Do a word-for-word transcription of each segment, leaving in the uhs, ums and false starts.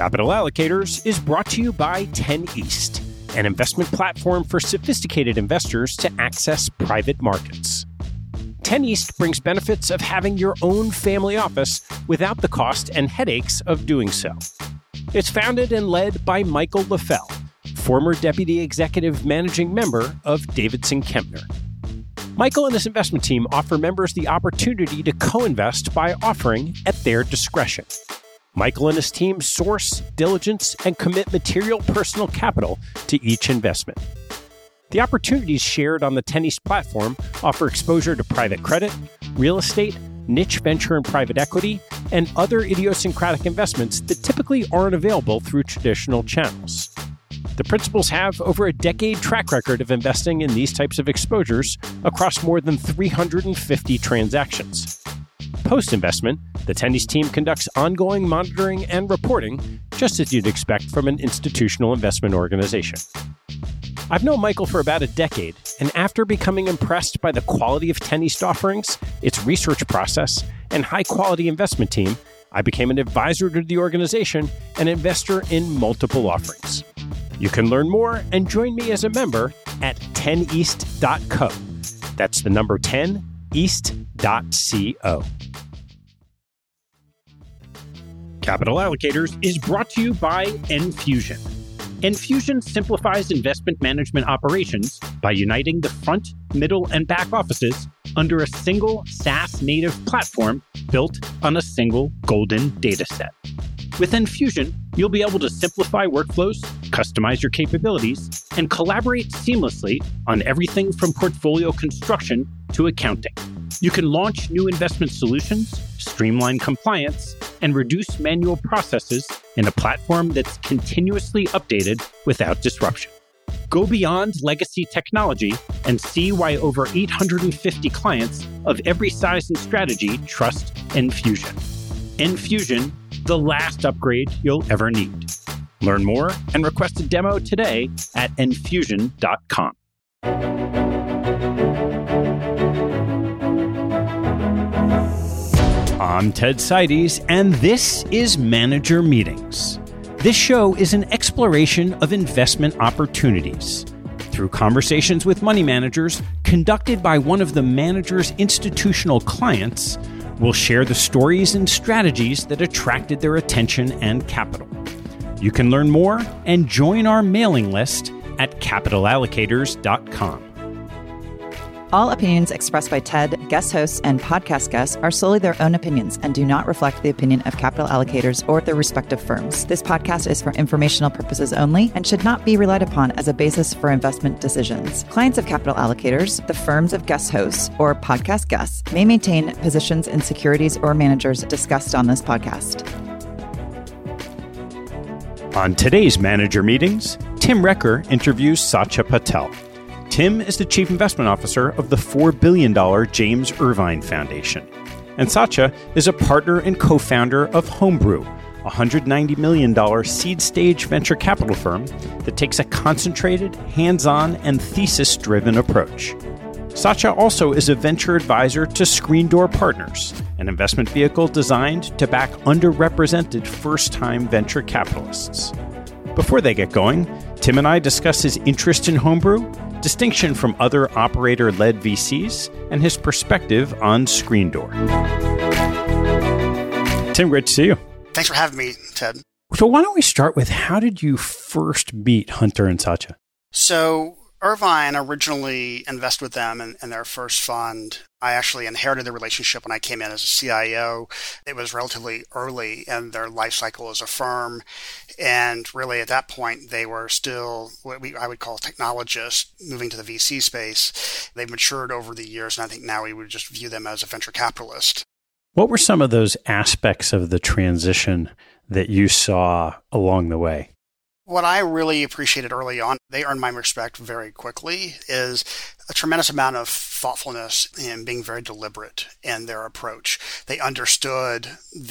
Capital Allocators is brought to you by ten East, an investment platform for sophisticated investors to access private markets. ten East brings benefits of having your own family office without the cost and headaches of doing so. It's founded and led by Michael LaFell, former Deputy Executive Managing Member of Davidson Kempner. Michael and his investment team offer members the opportunity to co-invest by offering at their discretion. Michael and his team source, diligence, and commit material personal capital to each investment. The opportunities shared on the ten East platform offer exposure to private credit, real estate, niche venture and private equity, and other idiosyncratic investments that typically aren't available through traditional channels. The principals have over a decade track record of investing in these types of exposures across more than three hundred fifty transactions. Post-investment, the ten East team conducts ongoing monitoring and reporting, just as you'd expect from an institutional investment organization. I've known Michael for about a decade, and after becoming impressed by the quality of ten East offerings, its research process, and high-quality investment team, I became an advisor to the organization and investor in multiple offerings. You can learn more and join me as a member at ten east dot co. That's the number ten east dot co. Capital Allocators is brought to you by Enfusion. Enfusion simplifies investment management operations by uniting the front, middle, and back offices under a single SaaS-native platform built on a single golden data set. With Enfusion, you'll be able to simplify workflows, customize your capabilities, and collaborate seamlessly on everything from portfolio construction to accounting. You can launch new investment solutions, streamline compliance, and reduce manual processes in a platform that's continuously updated without disruption. Go beyond legacy technology and see why over eight hundred fifty clients of every size and strategy trust Enfusion. Enfusion, the last upgrade you'll ever need. Learn more and request a demo today at enfusion dot com. I'm Ted Seides, and this is Manager Meetings. This show is an exploration of investment opportunities. Through conversations with money managers conducted by one of the manager's institutional clients, we'll share the stories and strategies that attracted their attention and capital. You can learn more and join our mailing list at capital allocators dot com. All opinions expressed by Ted, guest hosts, and podcast guests are solely their own opinions and do not reflect the opinion of Capital Allocators or their respective firms. This podcast is for informational purposes only and should not be relied upon as a basis for investment decisions. Clients of Capital Allocators, the firms of guest hosts, or podcast guests may maintain positions in securities or managers discussed on this podcast. On today's Manager Meetings, Tim Recker interviews Satya Patel. Tim is the Chief Investment Officer of the four billion dollars James Irvine Foundation. And Satya is a partner and co-founder of Homebrew, a one hundred ninety million dollars seed-stage venture capital firm that takes a concentrated, hands-on, and thesis-driven approach. Satya also is a venture advisor to Screen Door Partners, an investment vehicle designed to back underrepresented first-time venture capitalists. Before they get going, Tim and I discuss his interest in Homebrew, distinction from other operator-led V Cs, and his perspective on Screen Door. Tim, great to see you. Thanks for having me, Ted. So why don't we start with, how did you first meet Hunter and Satya? So Irvine originally invested with them in, in their first fund. I actually inherited the relationship when I came in as a C I O. It was relatively early in their life cycle as a firm. And really at that point, they were still what we, I would call technologists moving to the V C space. They've matured over the years, and I think now we would just view them as a venture capitalist. What were some of those aspects of the transition that you saw along the way? What I really appreciated early on, they earned my respect very quickly, is a tremendous amount of thoughtfulness and being very deliberate in their approach. They understood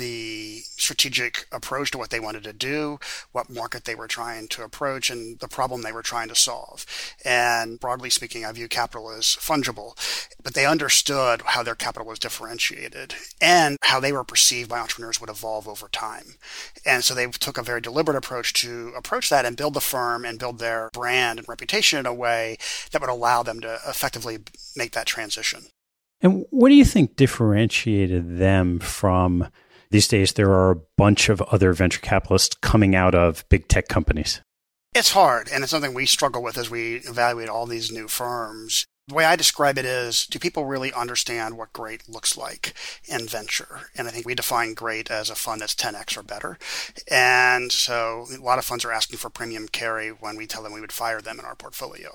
the strategic approach to what they wanted to do, what market they were trying to approach, and the problem they were trying to solve. And broadly speaking, I view capital as fungible, but they understood how their capital was differentiated and how they were perceived by entrepreneurs would evolve over time. And so they took a very deliberate approach to approach that and build the firm and build their brand and reputation in a way that would allow them to effectively make that transition. And what do you think differentiated them from, these days there are a bunch of other venture capitalists coming out of big tech companies? It's hard, and it's something we struggle with as we evaluate all these new firms. The way I describe it is, do people really understand what great looks like in venture? And I think we define great as a fund that's ten x or better. And so a lot of funds are asking for premium carry when we tell them we would fire them in our portfolio.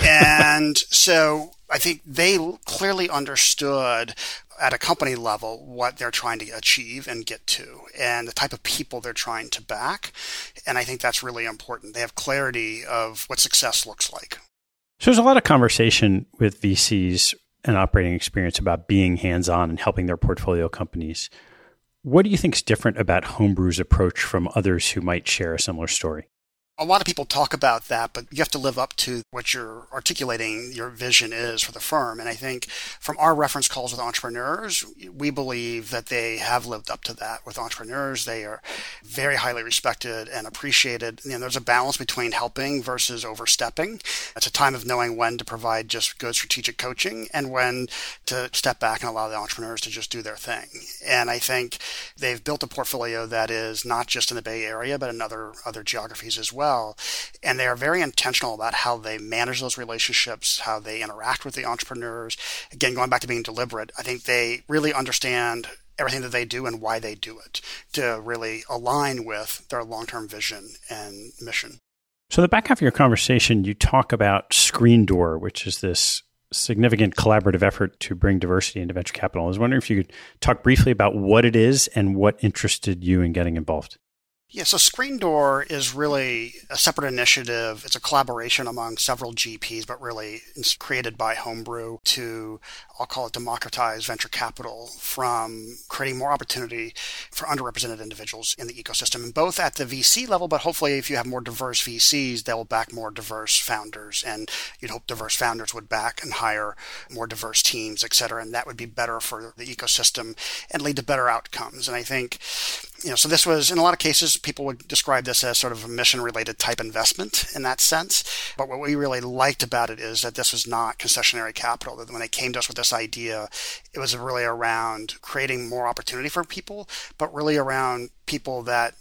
And so I think they clearly understood at a company level what they're trying to achieve and get to and the type of people they're trying to back. And I think that's really important. They have clarity of what success looks like. So there's a lot of conversation with V Cs and operating experience about being hands-on and helping their portfolio companies. What do you think is different about Homebrew's approach from others who might share a similar story? A lot of people talk about that, but you have to live up to what you're articulating your vision is for the firm. And I think from our reference calls with entrepreneurs, we believe that they have lived up to that with entrepreneurs. They are very highly respected and appreciated. You know, there's a balance between helping versus overstepping. It's a time of knowing when to provide just good strategic coaching and when to step back and allow the entrepreneurs to just do their thing. And I think they've built a portfolio that is not just in the Bay Area, but in other, other geographies as well. And they are very intentional about how they manage those relationships, how they interact with the entrepreneurs. Again, going back to being deliberate, I think they really understand everything that they do and why they do it to really align with their long-term vision and mission. So the back half of your conversation, you talk about Screen Door, which is this significant collaborative effort to bring diversity into venture capital. I was wondering if you could talk briefly about what it is and what interested you in getting involved. Yeah, so Screen Door is really a separate initiative. It's a collaboration among several G Ps, but really it's created by Homebrew to, I'll call it, democratize venture capital from creating more opportunity for underrepresented individuals in the ecosystem, and both at the V C level, but hopefully if you have more diverse V Cs, they'll back more diverse founders, and you'd hope diverse founders would back and hire more diverse teams, et cetera, and that would be better for the ecosystem and lead to better outcomes. And I think, you know, so this was, in a lot of cases, people would describe this as sort of a mission-related type investment in that sense. But what we really liked about it is that this was not concessionary capital. That when they came to us with this idea, it was really around creating more opportunity for people, but really around people that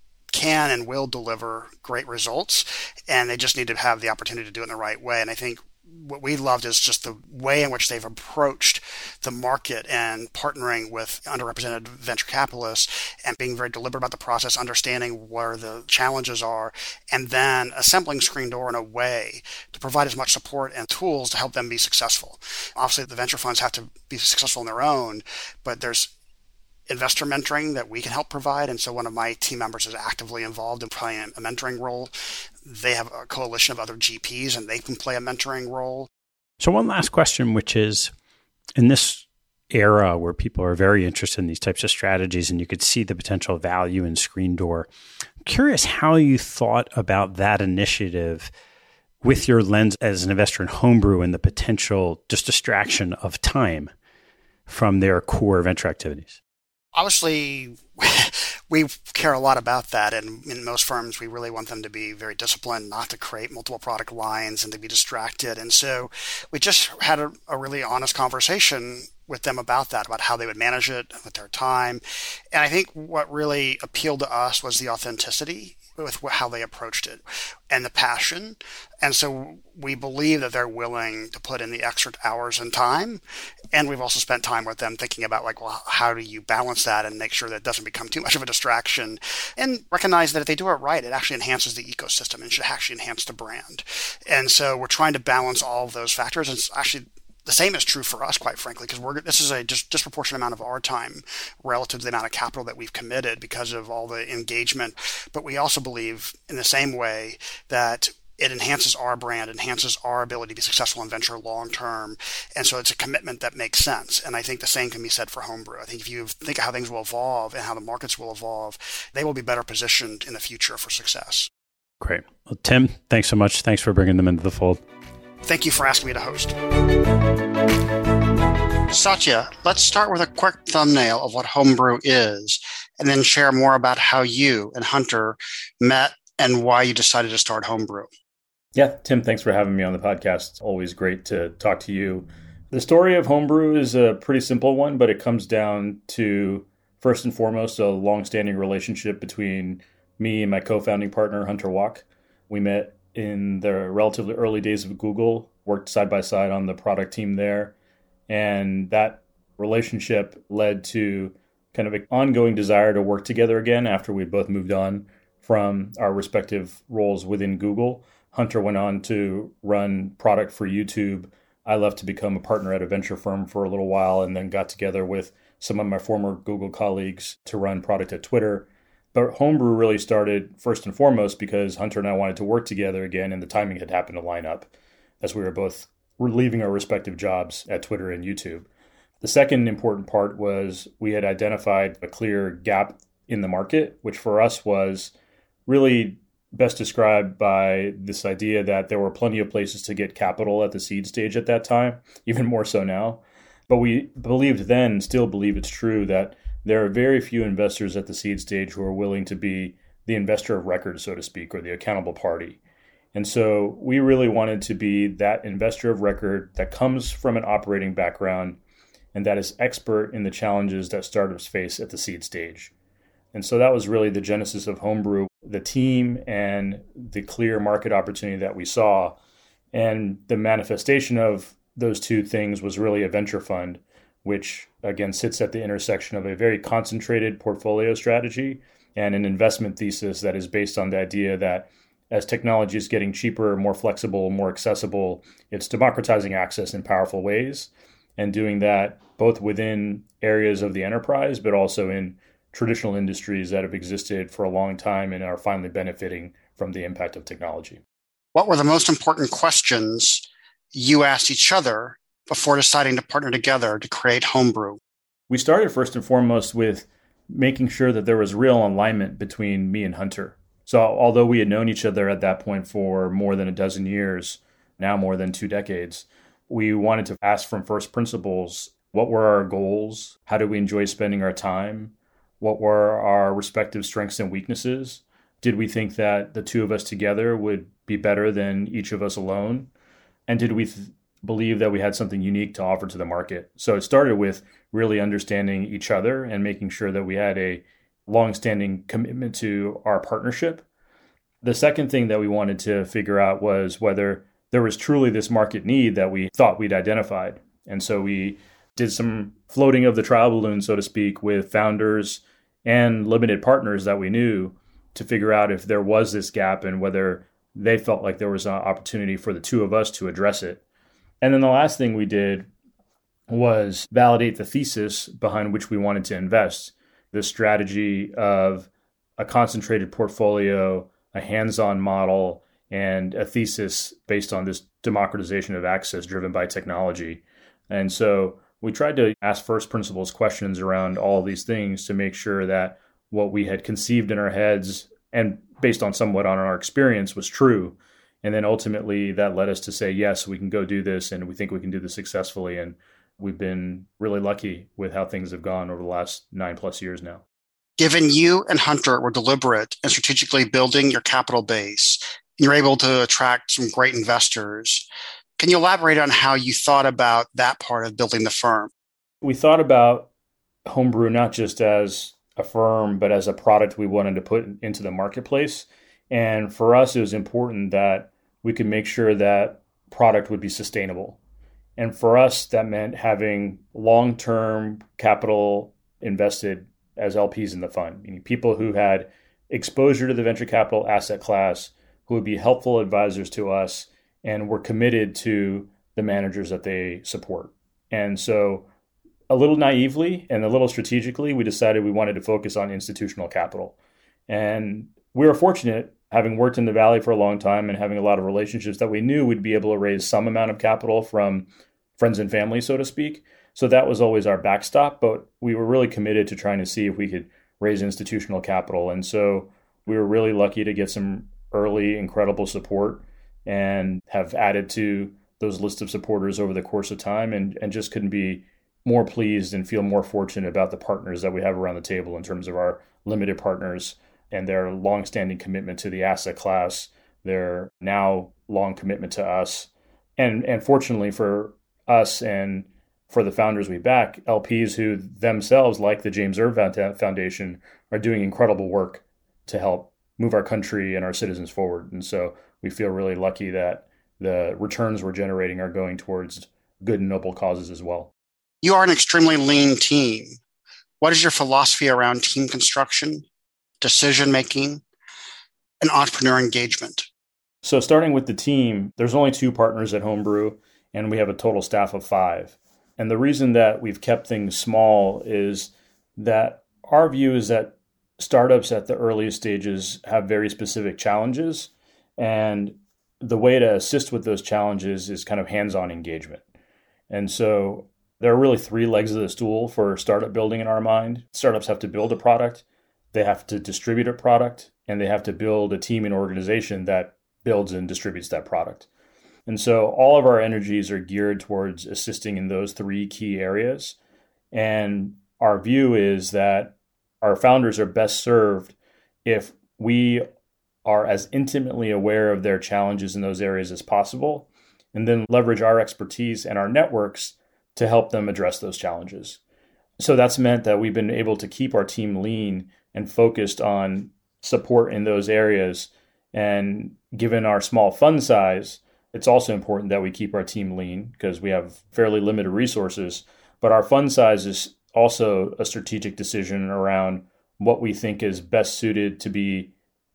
can and will deliver great results, and they just need to have the opportunity to do it in the right way. And I think what we loved is just the way in which they've approached the market and partnering with underrepresented venture capitalists and being very deliberate about the process, understanding where the challenges are, and then assembling Screen Door in a way to provide as much support and tools to help them be successful. Obviously, the venture funds have to be successful on their own, but there's investor mentoring that we can help provide. And so one of my team members is actively involved in playing a mentoring role. They have a coalition of other G Ps and they can play a mentoring role. So one last question, which is, in this era where people are very interested in these types of strategies and you could see the potential value in Screen Door, I'm curious how you thought about that initiative with your lens as an investor in Homebrew and the potential just distraction of time from their core venture activities. Obviously, we care a lot about that, and in most firms, we really want them to be very disciplined, not to create multiple product lines and to be distracted. And so we just had a, a really honest conversation with them about that, about how they would manage it with their time. And I think what really appealed to us was the authenticity with how they approached it and the passion. And so we believe that they're willing to put in the extra hours and time. And we've also spent time with them thinking about, like, well, how do you balance that and make sure that it doesn't become too much of a distraction, and recognize that if they do it right, it actually enhances the ecosystem and should actually enhance the brand. And so we're trying to balance all of those factors. And it's actually the same is true for us, quite frankly, because we're this is a just disproportionate amount of our time relative to the amount of capital that we've committed because of all the engagement. But we also believe in the same way that it enhances our brand, enhances our ability to be successful in venture long term. And so it's a commitment that makes sense. And I think the same can be said for Homebrew. I think if you think of how things will evolve and how the markets will evolve, they will be better positioned in the future for success. Great. Well, Tim, thanks so much. Thanks for bringing them into the fold. Thank you for asking me to host. Satya, let's start with a quick thumbnail of what Homebrew is, and then share more about how you and Hunter met and why you decided to start Homebrew. Yeah, Tim, thanks for having me on the podcast. It's always great to talk to you. The story of Homebrew is a pretty simple one, but it comes down to, first and foremost, a long-standing relationship between me and my co-founding partner, Hunter Walk. We met in the relatively early days of Google, worked side by side on the product team there. And that relationship led to kind of an ongoing desire to work together again after we both moved on from our respective roles within Google. Hunter went on to run product for YouTube. I left to become a partner at a venture firm for a little while and then got together with some of my former Google colleagues to run product at Twitter. But Homebrew really started first and foremost because Hunter and I wanted to work together again, and the timing had happened to line up as we were both were leaving our respective jobs at Twitter and YouTube. The second important part was we had identified a clear gap in the market, which for us was really best described by this idea that there were plenty of places to get capital at the seed stage at that time, even more so now. But we believed then, still believe it's true, that there are very few investors at the seed stage who are willing to be the investor of record, so to speak, or the accountable party. And so we really wanted to be that investor of record that comes from an operating background and that is expert in the challenges that startups face at the seed stage. And so that was really the genesis of Homebrew, the team and the clear market opportunity that we saw. And the manifestation of those two things was really a venture fund, which again sits at the intersection of a very concentrated portfolio strategy and an investment thesis that is based on the idea that as technology is getting cheaper, more flexible, more accessible, it's democratizing access in powerful ways, and doing that both within areas of the enterprise, but also in traditional industries that have existed for a long time and are finally benefiting from the impact of technology. What were the most important questions you asked each other before deciding to partner together to create Homebrew? We started first and foremost with making sure that there was real alignment between me and Hunter. So although we had known each other at that point for more than a dozen years, now more than two decades, we wanted to ask from first principles, what were our goals? How did we enjoy spending our time? What were our respective strengths and weaknesses? Did we think that the two of us together would be better than each of us alone? And did we th- believe that we had something unique to offer to the market? So it started with really understanding each other and making sure that we had a long-standing commitment to our partnership. The second thing that we wanted to figure out was whether there was truly this market need that we thought we'd identified. And so we did some floating of the trial balloon, so to speak, with founders and limited partners that we knew to figure out if there was this gap and whether they felt like there was an opportunity for the two of us to address it. And then the last thing we did was validate the thesis behind which we wanted to invest. This strategy of a concentrated portfolio, a hands-on model, and a thesis based on this democratization of access driven by technology. And so we tried to ask first principles questions around all of these things to make sure that what we had conceived in our heads and based on somewhat on our experience was true. And then ultimately that led us to say, yes, we can go do this and we think we can do this successfully. And we've been really lucky with how things have gone over the last nine plus years now. Given you and Hunter were deliberate in strategically building your capital base, you're able to attract some great investors. Can you elaborate on how you thought about that part of building the firm? We thought about Homebrew not just as a firm, but as a product we wanted to put into the marketplace. And for us, it was important that we could make sure that product would be sustainable. And for us, that meant having long-term capital invested as L Ps in the fund, meaning people who had exposure to the venture capital asset class, who would be helpful advisors to us, and were committed to the managers that they support. And so a little naively and a little strategically, we decided we wanted to focus on institutional capital. And we were fortunate having worked in the Valley for a long time and having a lot of relationships, that we knew we'd be able to raise some amount of capital from friends and family, so to speak. So that was always our backstop, but we were really committed to trying to see if we could raise institutional capital. And so we were really lucky to get some early, incredible support and have added to those lists of supporters over the course of time, and, and just couldn't be more pleased and feel more fortunate about the partners that we have around the table in terms of our limited partners and their longstanding commitment to the asset class, their now long commitment to us. And, and fortunately for us and for the founders we back, L Ps who themselves, like the James Irv Foundation, are doing incredible work to help move our country and our citizens forward. And so we feel really lucky that the returns we're generating are going towards good and noble causes as well. You are an extremely lean team. What is your philosophy around team construction, decision-making, and entrepreneur engagement? So starting with the team, there's only two partners at Homebrew, and we have a total staff of five. And the reason that we've kept things small is that our view is that startups at the earliest stages have very specific challenges, and the way to assist with those challenges is kind of hands-on engagement. And so there are really three legs of the stool for startup building in our mind. Startups have to build a product, they have to distribute a product, and they have to build a team and organization that builds and distributes that product. And so all of our energies are geared towards assisting in those three key areas. And our view is that our founders are best served if we are as intimately aware of their challenges in those areas as possible, and then leverage our expertise and our networks to help them address those challenges. So that's meant that we've been able to keep our team lean and focused on support in those areas. And given our small fund size, it's also important that we keep our team lean because we have fairly limited resources. But our fund size is also a strategic decision around what we think is best suited to be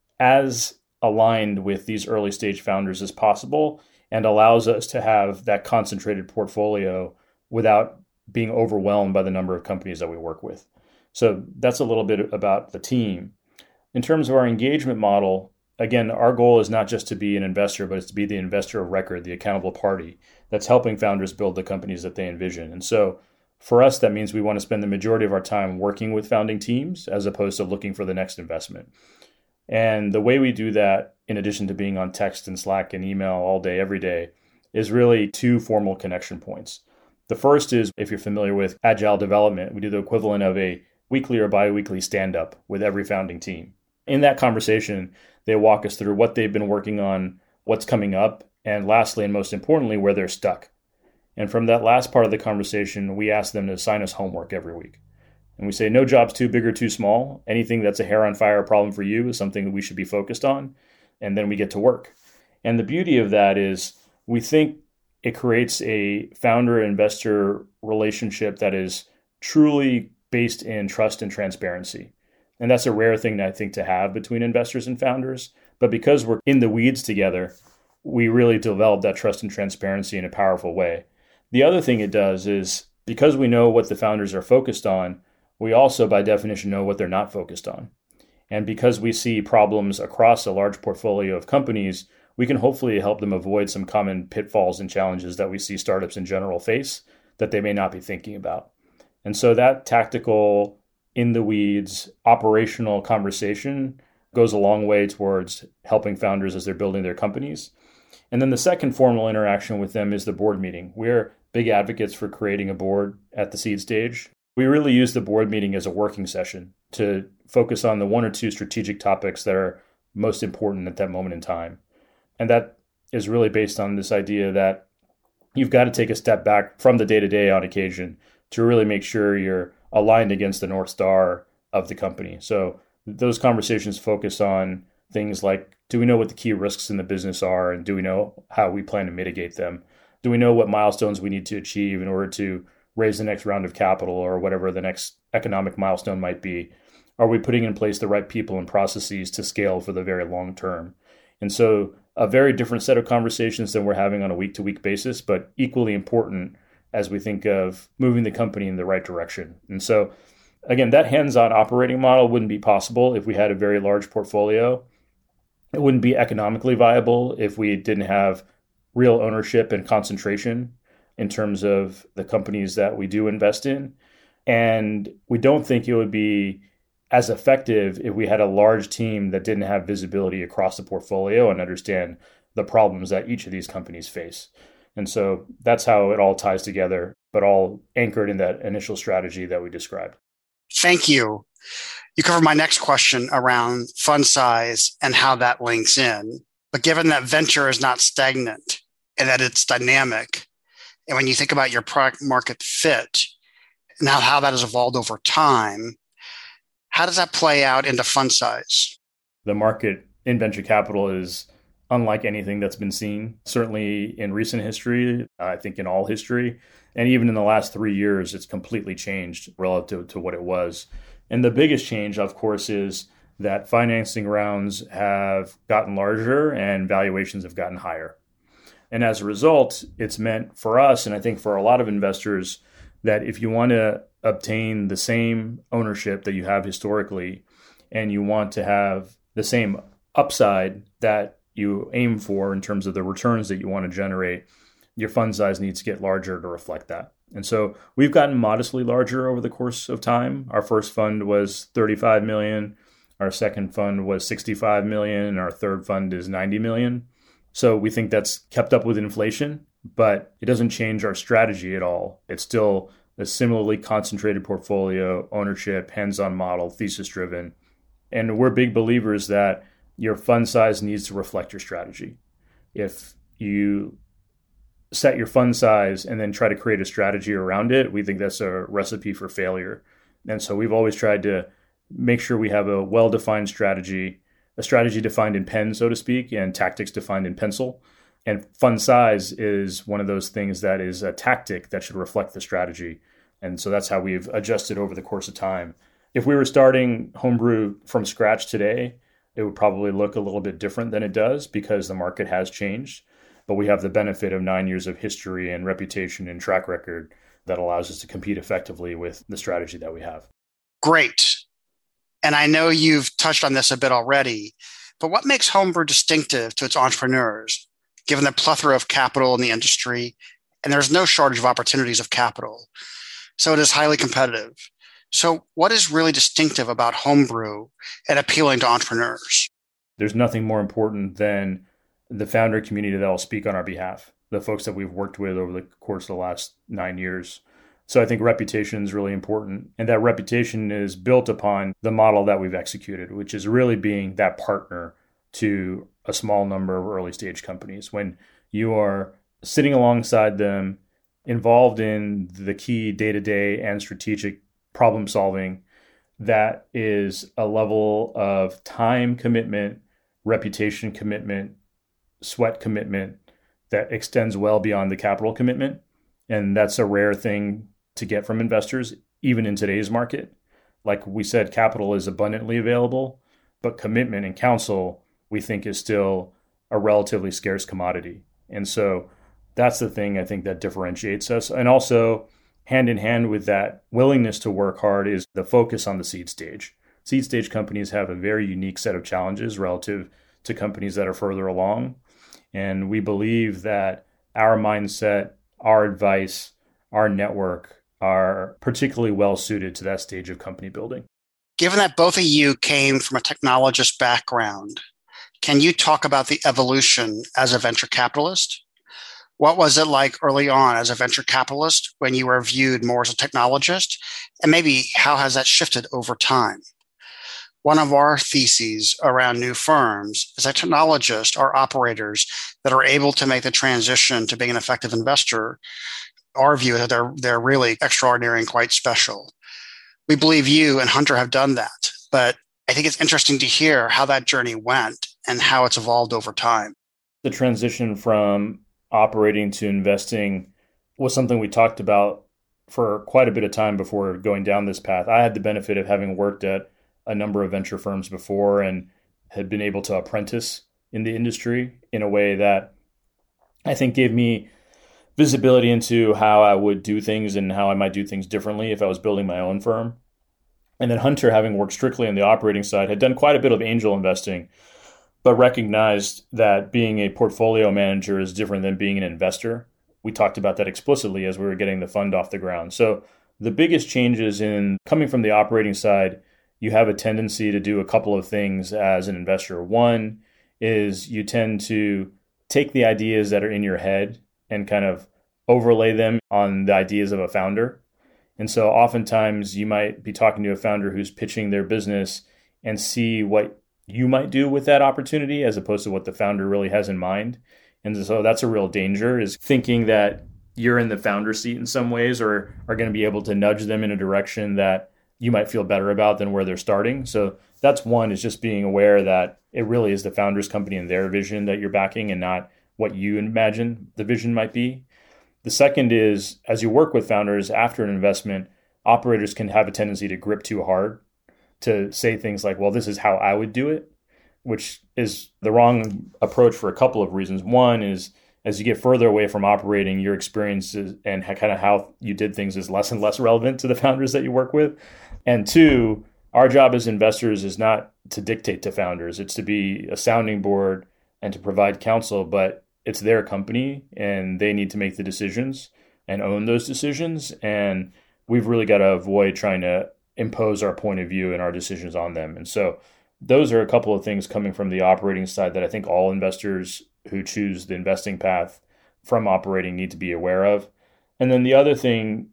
as aligned with these early stage founders as possible, and allows us to have that concentrated portfolio without being overwhelmed by the number of companies that we work with. So that's a little bit about the team. In terms of our engagement model, again, our goal is not just to be an investor, but it's to be the investor of record, the accountable party that's helping founders build the companies that they envision. And so for us, that means we want to spend the majority of our time working with founding teams as opposed to looking for the next investment. And the way we do that, in addition to being on text and Slack and email all day, every day, is really two formal connection points. The first is, if you're familiar with agile development, we do the equivalent of a weekly or bi-weekly stand-up with every founding team. In that conversation, they walk us through what they've been working on, what's coming up, and lastly, and most importantly, where they're stuck. And from that last part of the conversation, we ask them to assign us homework every week. And we say, no job's too big or too small. Anything that's a hair on fire problem for you is something that we should be focused on. And then we get to work. And the beauty of that is we think it creates a founder-investor relationship that is truly based in trust and transparency. And that's a rare thing, I think, to have between investors and founders. But because we're in the weeds together, we really develop that trust and transparency in a powerful way. The other thing it does is, because we know what the founders are focused on, we also, by definition, know what they're not focused on. And because we see problems across a large portfolio of companies, we can hopefully help them avoid some common pitfalls and challenges that we see startups in general face that they may not be thinking about. And so that tactical, in the weeds, operational conversation goes a long way towards helping founders as they're building their companies. And then the second formal interaction with them is the board meeting. We're big advocates for creating a board at the seed stage. We really use the board meeting as a working session to focus on the one or two strategic topics that are most important at that moment in time. And that is really based on this idea that you've got to take a step back from the day-to-day on occasion to really make sure you're aligned against the North Star of the company. So those conversations focus on things like, do we know what the key risks in the business are? And do we know how we plan to mitigate them? Do we know what milestones we need to achieve in order to raise the next round of capital or whatever the next economic milestone might be? Are we putting in place the right people and processes to scale for the very long term? And so a very different set of conversations than we're having on a week-to-week basis, but equally important as we think of moving the company in the right direction. And so, again, that hands-on operating model wouldn't be possible if we had a very large portfolio. it wouldn't be economically viable if we didn't have real ownership and concentration in terms of the companies that we do invest in. And we don't think it would be as effective if we had a large team that didn't have visibility across the portfolio and understand the problems that each of these companies face. And so that's how it all ties together, but all anchored in that initial strategy that we described. Thank you. You covered my next question around fund size and how that links in. But given that venture is not stagnant and that it's dynamic, and when you think about your product market fit and how, how that has evolved over time, how does that play out into fund size? The market in venture capital is unlike anything that's been seen, certainly in recent history, I think in all history. And even in the last three years, it's completely changed relative to what it was. And the biggest change, of course, is that financing rounds have gotten larger and valuations have gotten higher. And as a result, it's meant for us, and I think for a lot of investors, that if you want to obtain the same ownership that you have historically, and you want to have the same upside that you aim for in terms of the returns that you want to generate, your fund size needs to get larger to reflect that. And so we've gotten modestly larger over the course of time. Our first fund was thirty-five million. Our second fund was sixty-five million. And our third fund is ninety million. So we think that's kept up with inflation, but it doesn't change our strategy at all. It's still a similarly concentrated portfolio, ownership, hands-on model, thesis-driven. And we're big believers that your fund size needs to reflect your strategy. If you set your fund size and then try to create a strategy around it, we think that's a recipe for failure. And so we've always tried to make sure we have a well-defined strategy, a strategy defined in pen, so to speak, and tactics defined in pencil. And fund size is one of those things that is a tactic that should reflect the strategy. And so that's how we've adjusted over the course of time. If we were starting Homebrew from scratch today, it would probably look a little bit different than it does because the market has changed. But we have the benefit of nine years of history and reputation and track record that allows us to compete effectively with the strategy that we have. Great. And I know you've touched on this a bit already, but what makes Homebrew distinctive to its entrepreneurs, given the plethora of capital in the industry, and there's no shortage of opportunities of capital? So it is highly competitive. So what is really distinctive about Homebrew and appealing to entrepreneurs? There's nothing more important than the founder community that will speak on our behalf, the folks that we've worked with over the course of the last nine years. So I think reputation is really important. And that reputation is built upon the model that we've executed, which is really being that partner to a small number of early stage companies. When you are sitting alongside them, involved in the key day-to-day and strategic problem solving, that is a level of time commitment, reputation commitment, sweat commitment that extends well beyond the capital commitment. And that's a rare thing to get from investors, even in today's market. Like we said, capital is abundantly available, but commitment and counsel, we think, is still a relatively scarce commodity. And so that's the thing I think that differentiates us. And also, hand in hand with that willingness to work hard is the focus on the seed stage. Seed stage companies have a very unique set of challenges relative to companies that are further along. And we believe that our mindset, our advice, our network are particularly well suited to that stage of company building. Given that both of you came from a technologist background, can you talk about the evolution as a venture capitalist? What was it like early on as a venture capitalist when you were viewed more as a technologist? And maybe how has that shifted over time? One of our theses around new firms is that technologists are operators that are able to make the transition to being an effective investor. Our view is that they're, they're really extraordinary and quite special. We believe you and Hunter have done that, but I think it's interesting to hear how that journey went and how it's evolved over time. The transition from operating to investing was something we talked about for quite a bit of time before going down this path. I had the benefit of having worked at a number of venture firms before and had been able to apprentice in the industry in a way that I think gave me visibility into how I would do things and how I might do things differently if I was building my own firm. And then Hunter, having worked strictly on the operating side, had done quite a bit of angel investing, but recognized that being a portfolio manager is different than being an investor. We talked about that explicitly as we were getting the fund off the ground. So the biggest changes in coming from the operating side, you have a tendency to do a couple of things as an investor. One is you tend to take the ideas that are in your head and kind of overlay them on the ideas of a founder. And so oftentimes you might be talking to a founder who's pitching their business and see what you might do with that opportunity as opposed to what the founder really has in mind. And so that's a real danger, is thinking that you're in the founder seat in some ways, or are going to be able to nudge them in a direction that you might feel better about than where they're starting. So that's one, is just being aware that it really is the founder's company and their vision that you're backing and not what you imagine the vision might be. The second is, as you work with founders after an investment, operators can have a tendency to grip too hard, to say things like, well, this is how I would do it, which is the wrong approach for a couple of reasons. One is, as you get further away from operating, your experiences and kind of how you did things is less and less relevant to the founders that you work with. And two, our job as investors is not to dictate to founders. It's to be a sounding board and to provide counsel, but it's their company and they need to make the decisions and own those decisions. And we've really got to avoid trying to impose our point of view and our decisions on them. And so those are a couple of things coming from the operating side that I think all investors who choose the investing path from operating need to be aware of. And then the other thing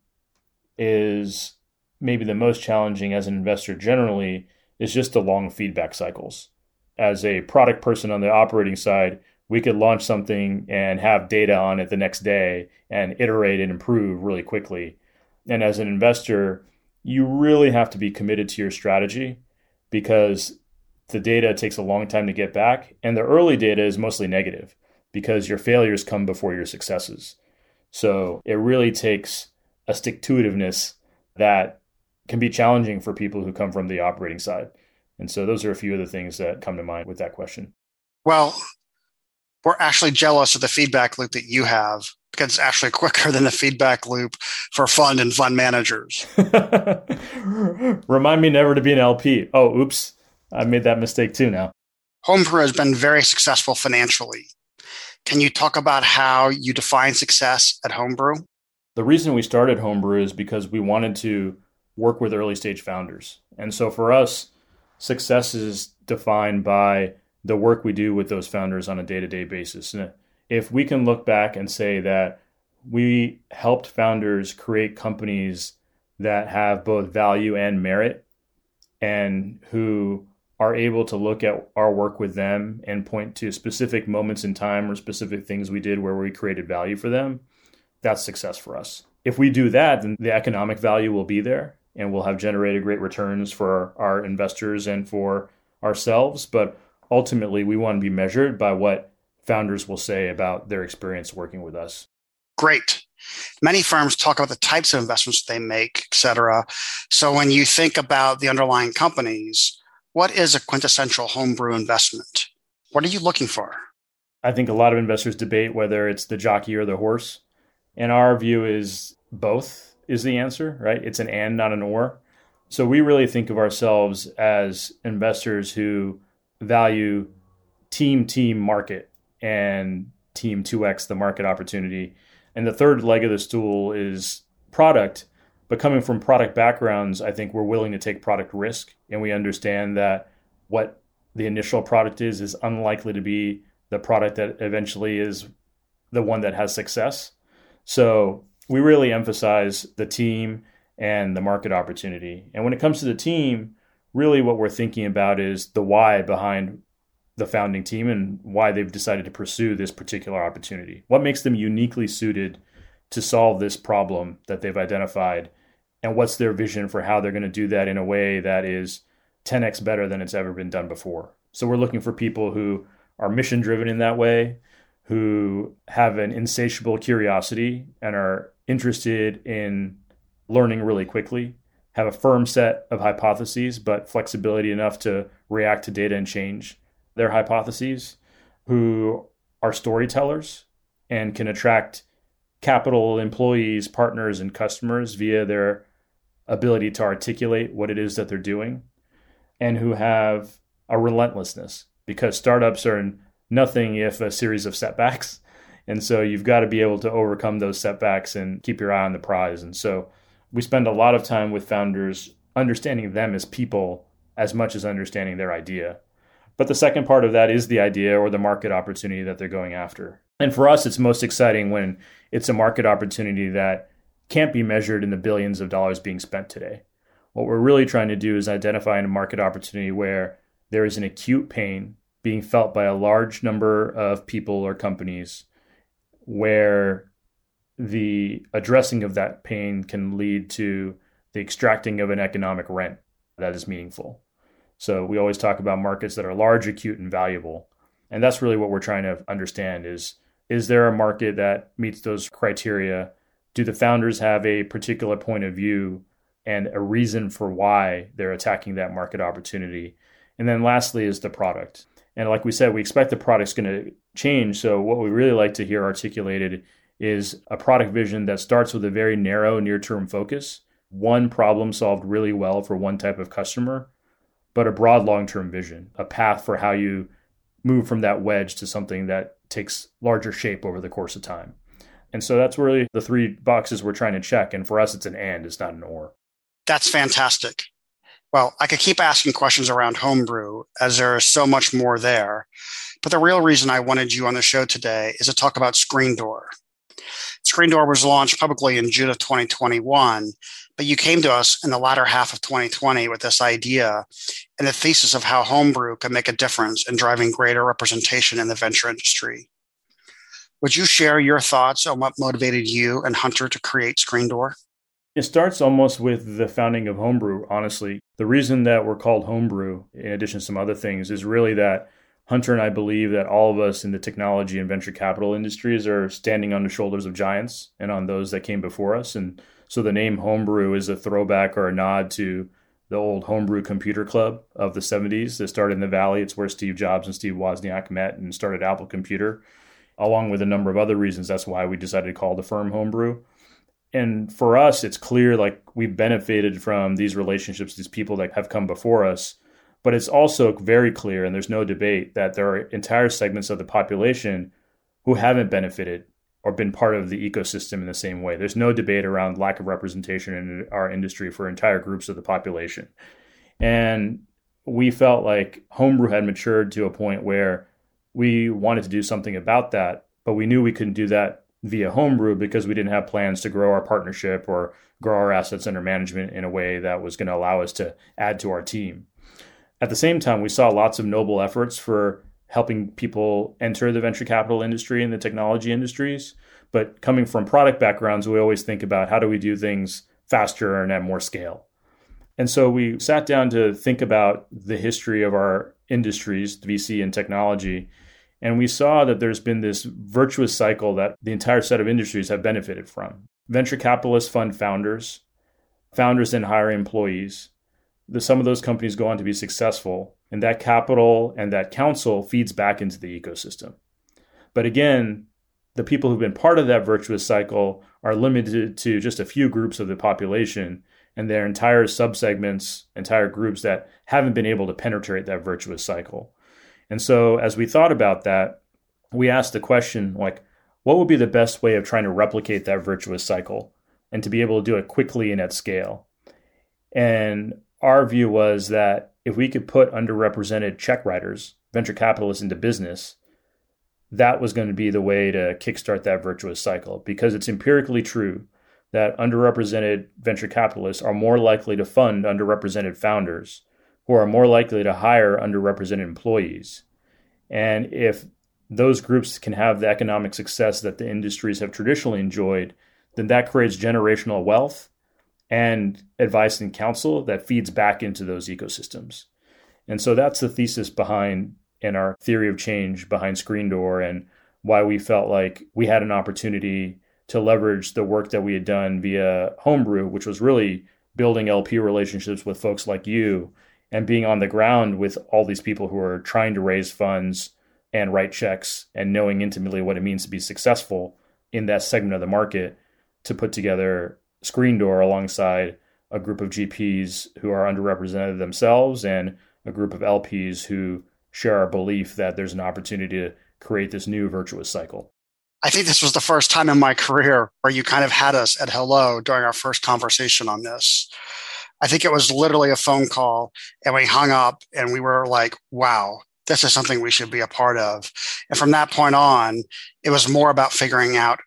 is maybe the most challenging as an investor generally is just the long feedback cycles. As a product person on the operating side, we could launch something and have data on it the next day and iterate and improve really quickly. And as an investor, you really have to be committed to your strategy, because the data takes a long time to get back. And the early data is mostly negative because your failures come before your successes. So it really takes a stick-to-itiveness that can be challenging for people who come from the operating side. And so those are a few of the things that come to mind with that question. Well, we're actually jealous of the feedback loop that you have, because it's actually quicker than the feedback loop for fund and fund managers. Remind me never to be an L P. Oh, oops. I made that mistake too now. Homebrew has been very successful financially. Can you talk about how you define success at Homebrew? The reason we started Homebrew is because we wanted to work with early stage founders. And so for us, success is defined by the work we do with those founders on a day-to-day basis. And if we can look back and say that we helped founders create companies that have both value and merit, and who are able to look at our work with them and point to specific moments in time or specific things we did where we created value for them, that's success for us. If we do that, then the economic value will be there and we'll have generated great returns for our investors and for ourselves. But ultimately, we want to be measured by what founders will say about their experience working with us. Great. Many firms talk about the types of investments they make, et cetera. So when you think about the underlying companies, what is a quintessential Homebrew investment? What are you looking for? I think a lot of investors debate whether it's the jockey or the horse. And our view is both is the answer, right? It's an and, not an or. So we really think of ourselves as investors who value team, team market and team two X the market opportunity. And the third leg of the stool is product. But coming from product backgrounds, I think we're willing to take product risk. And we understand that what the initial product is, is unlikely to be the product that eventually is the one that has success. So we really emphasize the team and the market opportunity. And when it comes to the team, really what we're thinking about is the why behind the founding team and why they've decided to pursue this particular opportunity. What makes them uniquely suited to solve this problem that they've identified? And what's their vision for how they're going to do that in a way that is ten x better than it's ever been done before? So we're looking for people who are mission driven in that way, who have an insatiable curiosity and are interested in learning really quickly, have a firm set of hypotheses, but flexibility enough to react to data and change their hypotheses, who are storytellers and can attract capital, employees, partners, and customers via their ability to articulate what it is that they're doing, and who have a relentlessness. because startups are nothing if a series of setbacks. And so you've got to be able to overcome those setbacks and keep your eye on the prize. And so we spend a lot of time with founders understanding them as people as much as understanding their idea. But the second part of that is the idea or the market opportunity that they're going after. And for us, it's most exciting when it's a market opportunity that can't be measured in the billions of dollars being spent today. What we're really trying to do is identify a market opportunity where there is an acute pain being felt by a large number of people or companies, where the addressing of that pain can lead to the extracting of an economic rent that is meaningful. So we always talk about markets that are large, acute, and valuable. And that's really what we're trying to understand is, is there a market that meets those criteria? Do the founders have a particular point of view and a reason for why they're attacking that market opportunity? And then lastly is the product. And like we said, we expect the product's going to change. So what we really like to hear articulated is a product vision that starts with a very narrow near-term focus, one problem solved really well for one type of customer, but a broad long-term vision, a path for how you move from that wedge to something that takes larger shape over the course of time. And so that's really the three boxes we're trying to check. And for us, it's an and, it's not an or. That's fantastic. Well, I could keep asking questions around Homebrew as there is so much more there. But the real reason I wanted you on the show today is to talk about Screendoor. Screendoor was launched publicly in June of twenty twenty-one, but you came to us in the latter half of twenty twenty with this idea and the thesis of how Homebrew can make a difference in driving greater representation in the venture industry. Would you share your thoughts on what motivated you and Hunter to create Screendoor? It starts almost with the founding of Homebrew, honestly. The reason that we're called Homebrew, in addition to some other things, is really that Hunter and I believe that all of us in the technology and venture capital industries are standing on the shoulders of giants and on those that came before us. And so the name Homebrew is a throwback or a nod to the old Homebrew Computer Club of the seventies that started in the Valley. It's where Steve Jobs and Steve Wozniak met and started Apple Computer, along with a number of other reasons. That's why we decided to call the firm Homebrew. And for us, it's clear like we've benefited from these relationships, these people that have come before us. But it's also very clear, and there's no debate, that there are entire segments of the population who haven't benefited or been part of the ecosystem in the same way. There's no debate around lack of representation in our industry for entire groups of the population. And we felt like Homebrew had matured to a point where we wanted to do something about that, but we knew we couldn't do that via Homebrew because we didn't have plans to grow our partnership or grow our assets under management in a way that was going to allow us to add to our team. At the same time, we saw lots of noble efforts for helping people enter the venture capital industry and the technology industries. But coming from product backgrounds, we always think about how do we do things faster and at more scale. And so we sat down to think about the history of our industries, V C and technology, and we saw that there's been this virtuous cycle that the entire set of industries have benefited from. Venture capitalists fund founders, founders then hire employees. The, some of those companies go on to be successful, and that capital and that counsel feeds back into the ecosystem. But again, the people who've been part of that virtuous cycle are limited to just a few groups of the population, and their entire subsegments, entire groups that haven't been able to penetrate that virtuous cycle. And so as we thought about that, we asked the question, like, what would be the best way of trying to replicate that virtuous cycle and to be able to do it quickly and at scale? And our view was that if we could put underrepresented check writers, venture capitalists into business, that was going to be the way to kickstart that virtuous cycle, because it's empirically true that underrepresented venture capitalists are more likely to fund underrepresented founders, who are more likely to hire underrepresented employees. And if those groups can have the economic success that the industries have traditionally enjoyed, then that creates generational wealth and advice and counsel that feeds back into those ecosystems. And so that's the thesis behind, and our theory of change behind Screendoor, and why we felt like we had an opportunity to leverage the work that we had done via Homebrew, which was really building L P relationships with folks like you and being on the ground with all these people who are trying to raise funds and write checks and knowing intimately what it means to be successful in that segment of the market, to put together Screendoor alongside a group of G Ps who are underrepresented themselves and a group of L Ps who share our belief that there's an opportunity to create this new virtuous cycle. I think this was the first time in my career where you kind of had us at hello during our first conversation on this. I think it was literally a phone call and we hung up and we were like, wow, this is something we should be a part of. And from that point on, it was more about figuring out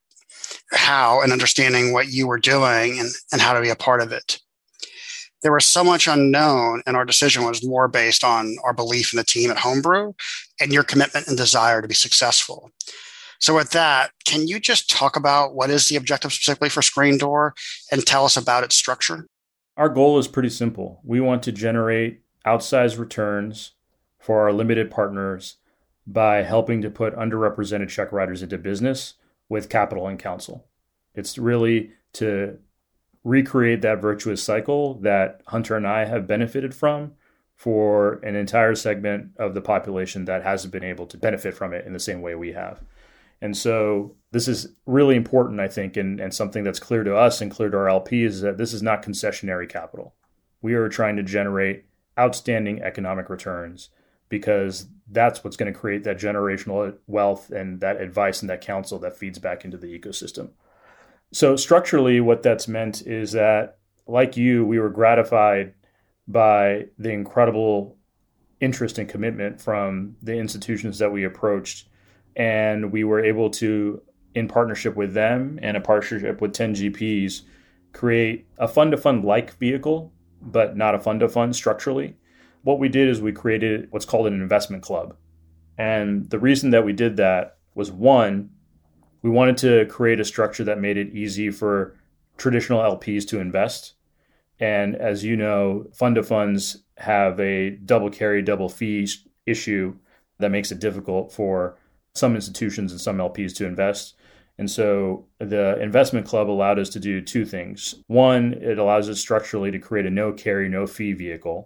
how and understanding what you were doing and, and how to be a part of it. There was so much unknown, and our decision was more based on our belief in the team at Homebrew and your commitment and desire to be successful. So with that, can you just talk about what is the objective specifically for Screen Door and tell us about its structure? Our goal is pretty simple. We want to generate outsized returns for our limited partners by helping to put underrepresented check writers into business with capital and counsel. It's really to recreate that virtuous cycle that Hunter and I have benefited from for an entire segment of the population that hasn't been able to benefit from it in the same way we have. And so this is really important, I think, and, and something that's clear to us and clear to our L Ps is that this is not concessionary capital. We are trying to generate outstanding economic returns because that's what's going to create that generational wealth and that advice and that counsel that feeds back into the ecosystem. So structurally, what that's meant is that, like you, we were gratified by the incredible interest and commitment from the institutions that we approached. And we were able to, in partnership with them and a partnership with ten G Ps, create a fund-to-fund-like vehicle, but not a fund-to-fund structurally. What we did is we created what's called an investment club. And the reason that we did that was, one, we wanted to create a structure that made it easy for traditional L Ps to invest. And as you know, fund-to-funds have a double carry, double fee issue that makes it difficult for some institutions and some L Ps to invest. And so the investment club allowed us to do two things. One, it allows us structurally to create a no carry, no fee vehicle.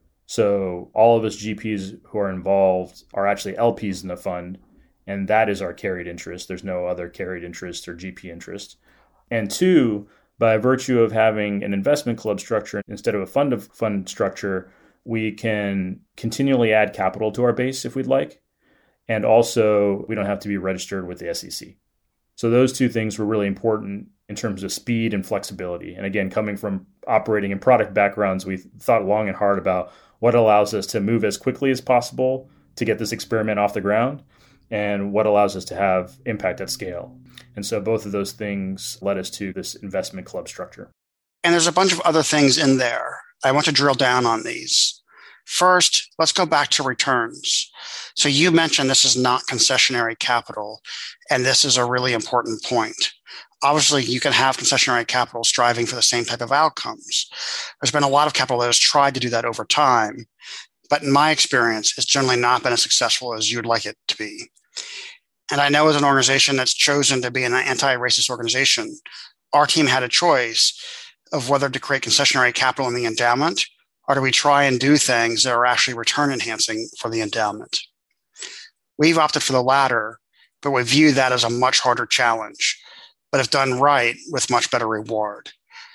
So all of us G Ps who are involved are actually L Ps in the fund, and that is our carried interest. There's no other carried interest or G P interest. And two, by virtue of having an investment club structure instead of a fund-to-fund structure, we can continually add capital to our base if we'd like. And also, we don't have to be registered with the S E C. So those two things were really important in terms of speed and flexibility. And again, coming from operating and product backgrounds, we thought long and hard about what allows us to move as quickly as possible to get this experiment off the ground and what allows us to have impact at scale. And so both of those things led us to this investment club structure. And there's a bunch of other things in there. I want to drill down on these. First, let's go back to returns. So you mentioned this is not concessionary capital, and this is a really important point. Obviously, you can have concessionary capital striving for the same type of outcomes. There's been a lot of capital that has tried to do that over time, but in my experience, it's generally not been as successful as you'd like it to be. And I know as an organization that's chosen to be an anti-racist organization, our team had a choice of whether to create concessionary capital in the endowment, or do we try and do things that are actually return enhancing for the endowment? We've opted for the latter, but we view that as a much harder challenge, but if done right, with much better reward.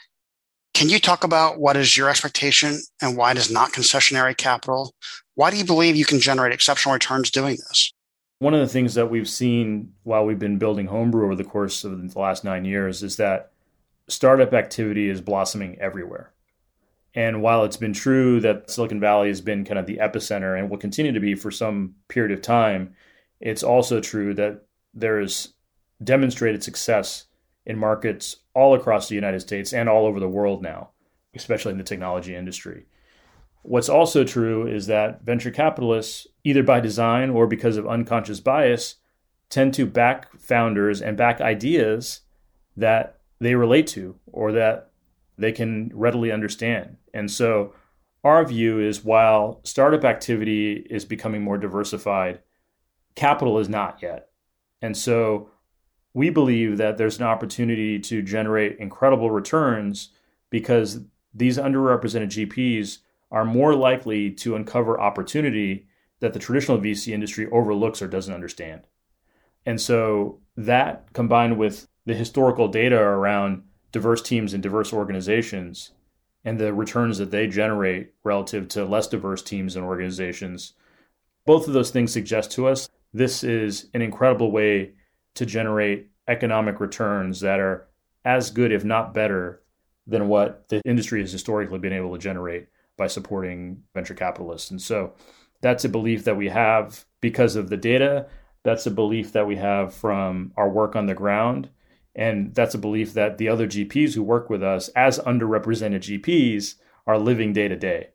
Can you talk about what is your expectation and why it is not concessionary capital? Why do you believe you can generate exceptional returns doing this? One of the things that we've seen while we've been building Homebrew over the course of the last nine years is that startup activity is blossoming everywhere. And while it's been true that Silicon Valley has been kind of the epicenter and will continue to be for some period of time, it's also true that there is demonstrated success in markets all across the United States and all over the world now, especially in the technology industry. What's also true is that venture capitalists, either by design or because of unconscious bias, tend to back founders and back ideas that they relate to or that they can readily understand. And so our view is while startup activity is becoming more diversified, capital is not yet. And so we believe that there's an opportunity to generate incredible returns because these underrepresented G Ps are more likely to uncover opportunity that the traditional V C industry overlooks or doesn't understand. And so that combined with the historical data around diverse teams and diverse organizations and the returns that they generate relative to less diverse teams and organizations both of those things suggest to us this is an incredible way to generate economic returns that are as good, if not better, than what the industry has historically been able to generate by supporting venture capitalists. And so that's a belief that we have because of the data. That's a belief that we have from our work on the ground. And that's a belief that the other G Ps who work with us as underrepresented G Ps are living day to day.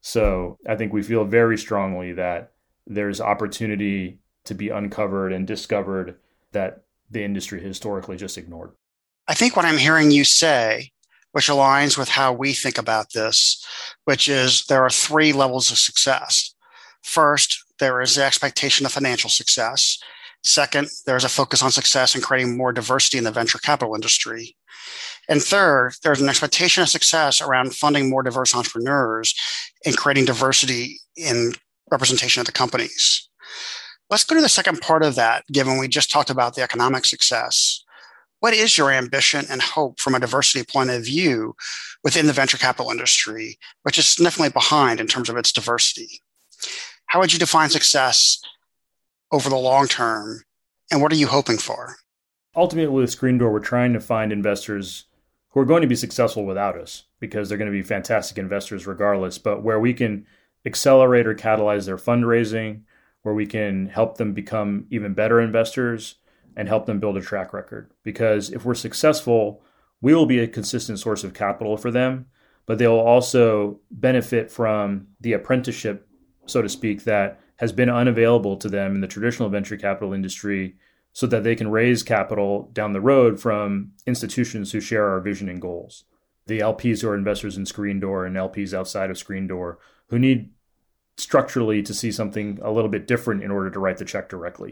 So I think we feel very strongly that there's opportunity to be uncovered and discovered that the industry historically just ignored. I think what I'm hearing you say, which aligns with how we think about this, which is there are three levels of success. First, there is the expectation of financial success. Second, there's a focus on success in creating more diversity in the venture capital industry. And third, there's an expectation of success around funding more diverse entrepreneurs and creating diversity in representation of the companies. Let's go to the second part of that, given we just talked about the economic success. What is your ambition and hope from a diversity point of view within the venture capital industry, which is significantly behind in terms of its diversity? How would you define success over the long term, and what are you hoping for? Ultimately, with ScreenDoor, we're trying to find investors who are going to be successful without us because they're going to be fantastic investors regardless, but where we can accelerate or catalyze their fundraising, where we can help them become even better investors and help them build a track record. Because if we're successful, we will be a consistent source of capital for them, but they'll also benefit from the apprenticeship, so to speak, that has been unavailable to them in the traditional venture capital industry so that they can raise capital down the road from institutions who share our vision and goals. The L Ps who are investors in ScreenDoor and L Ps outside of ScreenDoor who need structurally to see something a little bit different in order to write the check directly.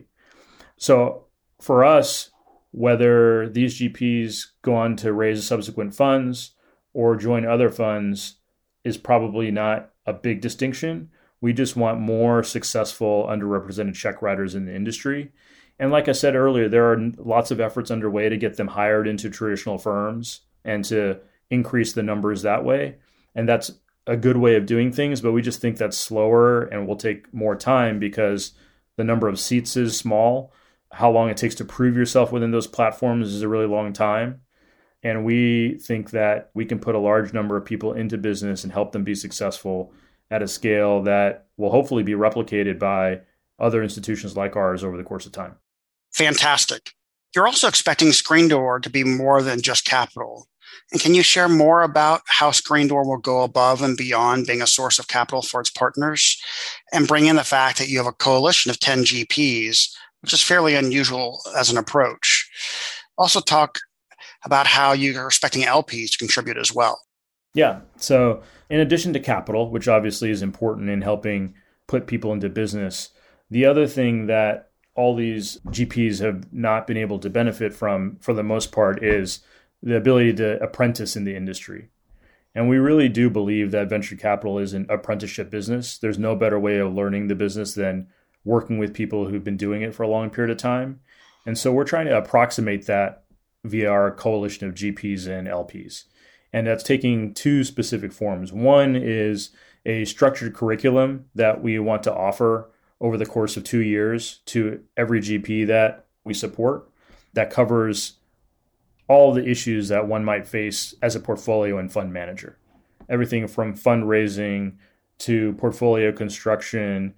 So for us, whether these G Ps go on to raise subsequent funds or join other funds is probably not a big distinction. We just want more successful underrepresented check writers in the industry. And like I said earlier, there are lots of efforts underway to get them hired into traditional firms and to increase the numbers that way. And that's a good way of doing things, but we just think that's slower and will take more time because the number of seats is small. How long it takes to prove yourself within those platforms is a really long time. And we think that we can put a large number of people into business and help them be successful at a scale that will hopefully be replicated by other institutions like ours over the course of time. Fantastic. You're also expecting ScreenDoor to be more than just capital. And can you share more about how ScreenDoor will go above and beyond being a source of capital for its partners and bring in the fact that you have a coalition of ten G Ps, which is fairly unusual as an approach? Also talk about how you are expecting L Ps to contribute as well. Yeah. So in addition to capital, which obviously is important in helping put people into business, the other thing that all these G Ps have not been able to benefit from, for the most part, is the ability to apprentice in the industry. And we really do believe that venture capital is an apprenticeship business. There's no better way of learning the business than working with people who've been doing it for a long period of time. And so we're trying to approximate that via our coalition of G Ps and L Ps. And that's taking two specific forms. One is a structured curriculum that we want to offer over the course of two years to every G P that we support that covers all the issues that one might face as a portfolio and fund manager. Everything from fundraising to portfolio construction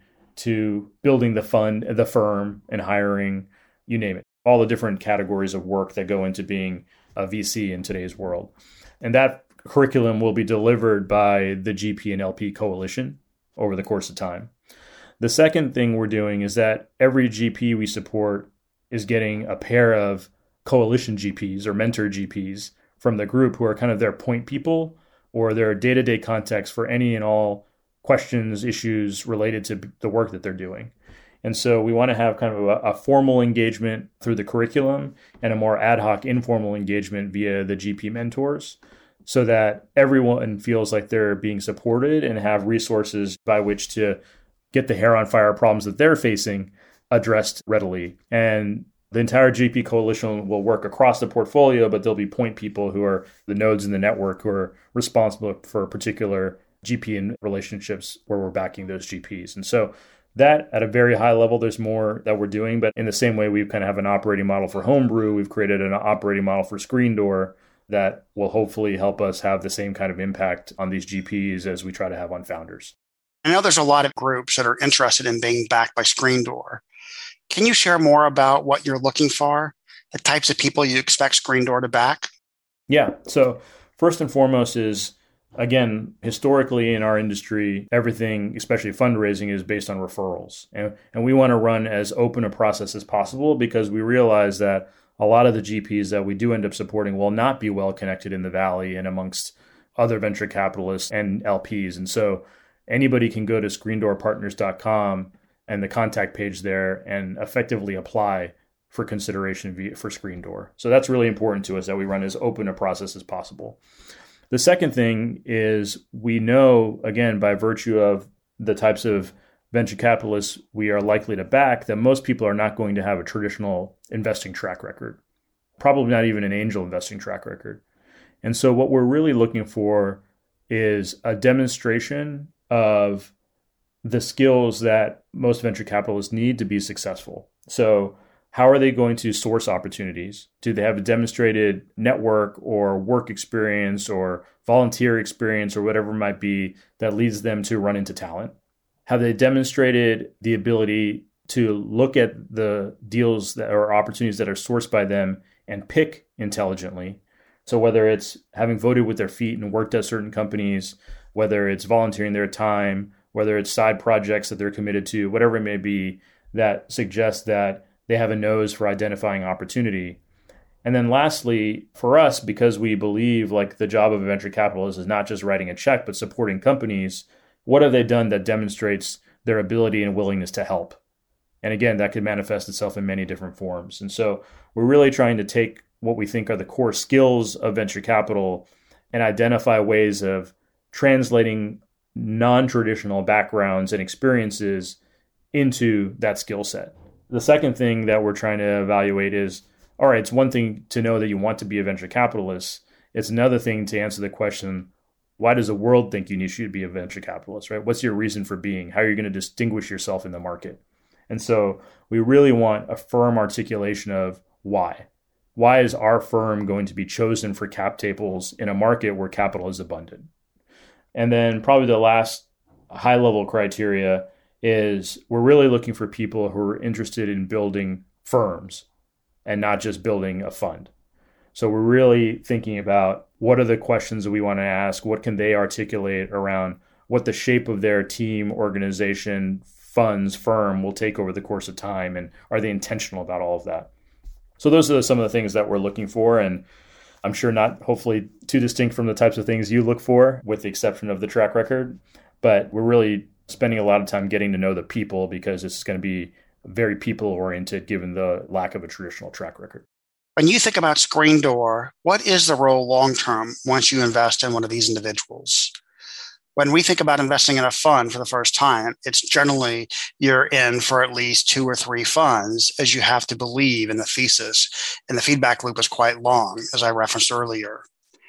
to building the fund, the firm and hiring, you name it. All the different categories of work that go into being a V C in today's world. And that curriculum will be delivered by the G P and L P coalition over the course of time. The second thing we're doing is that every G P we support is getting a pair of coalition G Ps or mentor G Ps from the group who are kind of their point people or their day-to-day contacts for any and all questions, issues related to the work that they're doing. And so we want to have kind of a, a formal engagement through the curriculum and a more ad hoc informal engagement via the G P mentors so that everyone feels like they're being supported and have resources by which to get the hair on fire problems that they're facing addressed readily. And the entire G P coalition will work across the portfolio, but there'll be point people who are the nodes in the network who are responsible for particular G P and relationships where we're backing those G Ps. And so that at a very high level, there's more that we're doing. But in the same way, we kind of have an operating model for Homebrew. We've created an operating model for Screendoor that will hopefully help us have the same kind of impact on these G Ps as we try to have on founders. I know there's a lot of groups that are interested in being backed by Screendoor. Can you share more about what you're looking for, the types of people you expect Screendoor to back? Yeah. So first and foremost is, again, historically in our industry, everything, especially fundraising, is based on referrals. And, and we want to run as open a process as possible because we realize that a lot of the G Ps that we do end up supporting will not be well connected in the Valley and amongst other venture capitalists and L Ps. And so anybody can go to screendoor partners dot com and the contact page there and effectively apply for consideration via, for Screendoor. So that's really important to us, that we run as open a process as possible. The second thing is we know, again, by virtue of the types of venture capitalists we are likely to back, that most people are not going to have a traditional investing track record, probably not even an angel investing track record. And so what we're really looking for is a demonstration of the skills that most venture capitalists need to be successful. So how are they going to source opportunities? Do they have a demonstrated network or work experience or volunteer experience or whatever it might be that leads them to run into talent? Have they demonstrated the ability to look at the deals that or opportunities that are sourced by them and pick intelligently? So whether it's having voted with their feet and worked at certain companies, whether it's volunteering their time, whether it's side projects that they're committed to, whatever it may be, that suggests that they have a nose for identifying opportunity. And then lastly, for us, because we believe like the job of a venture capitalist is not just writing a check, but supporting companies, what have they done that demonstrates their ability and willingness to help? And again, that could manifest itself in many different forms. And so we're really trying to take what we think are the core skills of venture capital and identify ways of translating non-traditional backgrounds and experiences into that skill set. The second thing that we're trying to evaluate is, all right, it's one thing to know that you want to be a venture capitalist. It's another thing to answer the question, why does the world think you should be a venture capitalist, right? What's your reason for being? How are you going to distinguish yourself in the market? And so we really want a firm articulation of why. Why is our firm going to be chosen for cap tables in a market where capital is abundant? And then probably the last high-level criteria is we're really looking for people who are interested in building firms and not just building a fund. So we're really thinking about what are the questions that we want to ask, what can they articulate around what the shape of their team, organization, funds, firm will take over the course of time, and are they intentional about all of that? So those are some of the things that we're looking for, and I'm sure not hopefully too distinct from the types of things you look for, with the exception of the track record, but we're really spending a lot of time getting to know the people because this is going to be very people-oriented given the lack of a traditional track record. When you think about Screendoor, what is the role long-term once you invest in one of these individuals? When we think about investing in a fund for the first time, it's generally you're in for at least two or three funds, as you have to believe in the thesis, and the feedback loop is quite long, as I referenced earlier.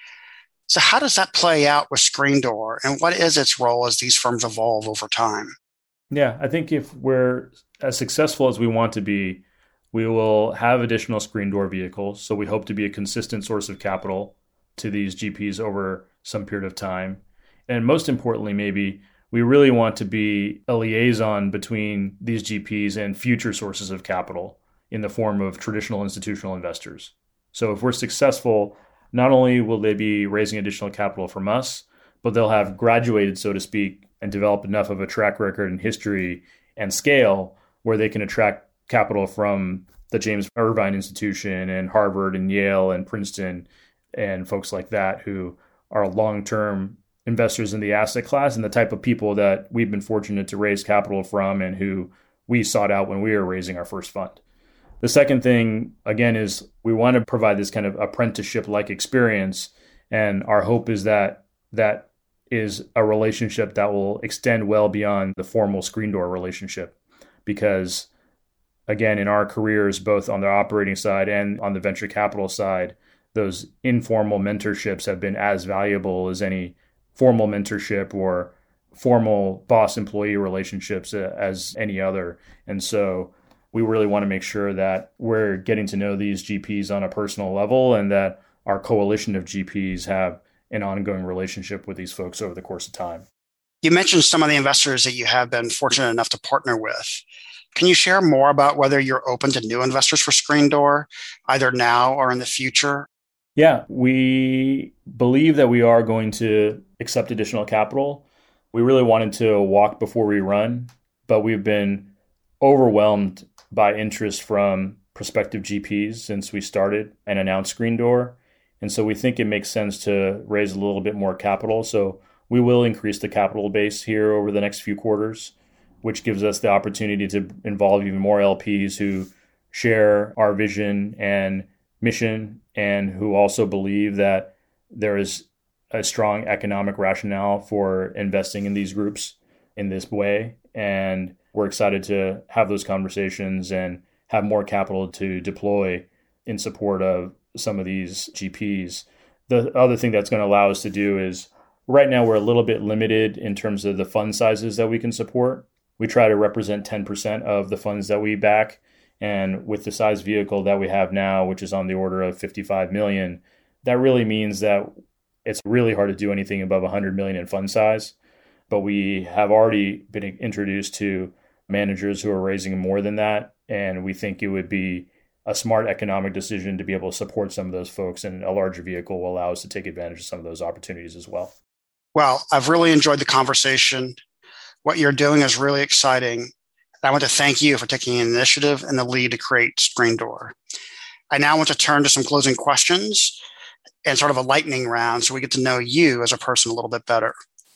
So how does that play out with Screendoor, and what is its role as these firms evolve over time? Yeah, I think if we're as successful as we want to be, we will have additional Screendoor vehicles. So we hope to be a consistent source of capital to these G Ps over some period of time. And most importantly, maybe we really want to be a liaison between these G Ps and future sources of capital in the form of traditional institutional investors. So if we're successful, not only will they be raising additional capital from us, but they'll have graduated, so to speak, and developed enough of a track record and history and scale where they can attract capital from the James Irvine Institution and Harvard and Yale and Princeton and folks like that who are long-term investors in the asset class and the type of people that we've been fortunate to raise capital from and who we sought out when we were raising our first fund. The second thing, again, is we want to provide this kind of apprenticeship-like experience. And our hope is that that is a relationship that will extend well beyond the formal Screendoor relationship. Because, again, in our careers, both on the operating side and on the venture capital side, those informal mentorships have been as valuable as any formal mentorship or formal boss-employee relationships as any other. And so we really want to make sure that we're getting to know these G Ps on a personal level and that our coalition of G Ps have an ongoing relationship with these folks over the course of time. You mentioned some of the investors that you have been fortunate enough to partner with. Can you share more about whether you're open to new investors for Screendoor, either now or in the future? Yeah, we believe that we are going to accept additional capital. We really wanted to walk before we run, but we've been overwhelmed by interest from prospective G Ps since we started and announced Screendoor. And so we think it makes sense to raise a little bit more capital. So we will increase the capital base here over the next few quarters, which gives us the opportunity to involve even more L Ps who share our vision and mission and who also believe that there is a strong economic rationale for investing in these groups in this way. And we're excited to have those conversations and have more capital to deploy in support of some of these G Ps. The other thing that's going to allow us to do is right now we're a little bit limited in terms of the fund sizes that we can support. We try to represent ten percent of the funds that we back. And with the size vehicle that we have now, which is on the order of fifty-five million, that really means that it's really hard to do anything above one hundred million in fund size. But we have already been introduced to managers who are raising more than that. And we think it would be a smart economic decision to be able to support some of those folks. And a larger vehicle will allow us to take advantage of some of those opportunities as well. Well, I've really enjoyed the conversation. What you're doing is really exciting. I want to thank you for taking an initiative and the lead to create Screendoor. I now want to turn to some closing questions and sort of a lightning round so we get to know you as a person a little bit better.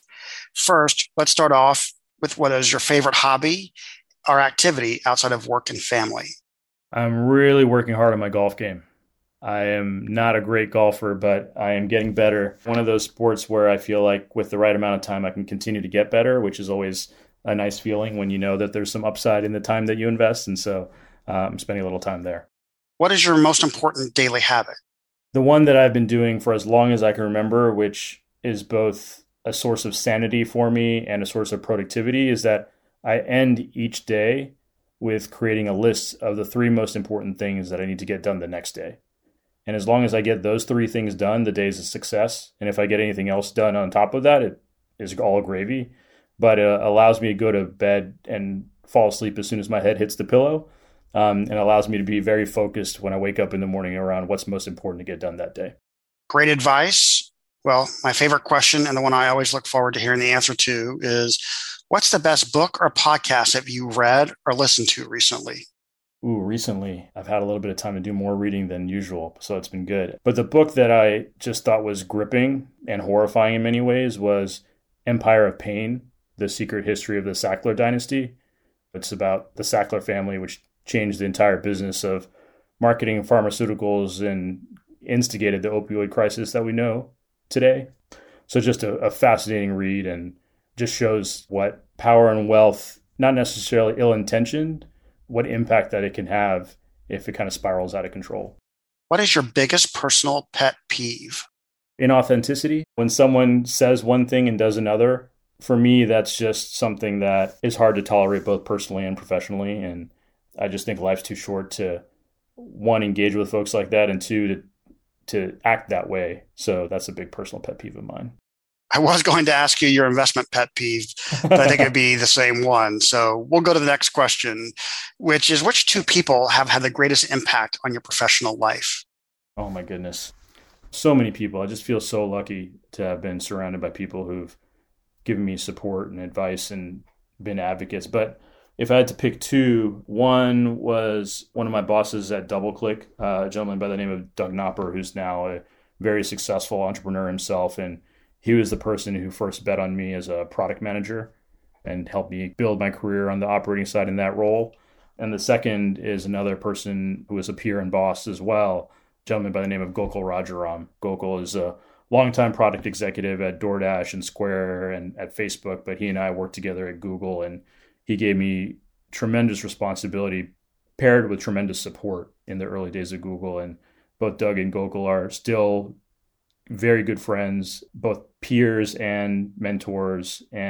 First, let's start off with what is your favorite hobby or activity outside of work and family? I'm really working hard on my golf game. I am not a great golfer, but I am getting better. One of those sports where I feel like with the right amount of time, I can continue to get better, which is always a nice feeling when you know that there's some upside in the time that you invest. And so uh, I'm spending a little time there. What is your most important daily habit? The one that I've been doing for as long as I can remember, which is both a source of sanity for me and a source of productivity, is that I end each day with creating a list of the three most important things that I need to get done the next day. And as long as I get those three things done, the day is a success. And if I get anything else done on top of that, it is all gravy. But it allows me to go to bed and fall asleep as soon as my head hits the pillow. Um, and allows me to be very focused when I wake up in the morning around what's most important to get done that day. Great advice. Well, my favorite question and the one I always look forward to hearing the answer to is, what's the best book or podcast that you read or listened to recently? Ooh, recently, I've had a little bit of time to do more reading than usual, so it's been good. But the book that I just thought was gripping and horrifying in many ways was Empire of Pain, The Secret History of the Sackler Dynasty. It's about the Sackler family, which changed the entire business of marketing pharmaceuticals and instigated the opioid crisis that we know today. So just a, a fascinating read and just shows what power and wealth, not necessarily ill-intentioned, what impact that it can have if it kind of spirals out of control. What is your biggest personal pet peeve? Inauthenticity. When someone says one thing and does another, for me, that's just something that is hard to tolerate both personally and professionally. And I just think life's too short to, one, engage with folks like that, and two, to to act that way. So that's a big personal pet peeve of mine. I was going to ask you your investment pet peeve, but I think it'd be the same one. So we'll go to the next question, which is, which two people have had the greatest impact on your professional life? Oh my goodness. So many people. I just feel so lucky to have been surrounded by people who've given me support and advice and been advocates. But if I had to pick two, one was one of my bosses at DoubleClick, uh, a gentleman by the name of Doug Knopper, who's now a very successful entrepreneur himself. And he was the person who first bet on me as a product manager and helped me build my career on the operating side in that role. And the second is another person who was a peer and boss as well, a gentleman by the name of Gokul Rajaram. Gokul is a longtime product executive at DoorDash and Square and at Facebook, but he and I worked together at Google, and he gave me tremendous responsibility paired with tremendous support in the early days of Google. And both Doug and Gokul are still very good friends, both peers and mentors, and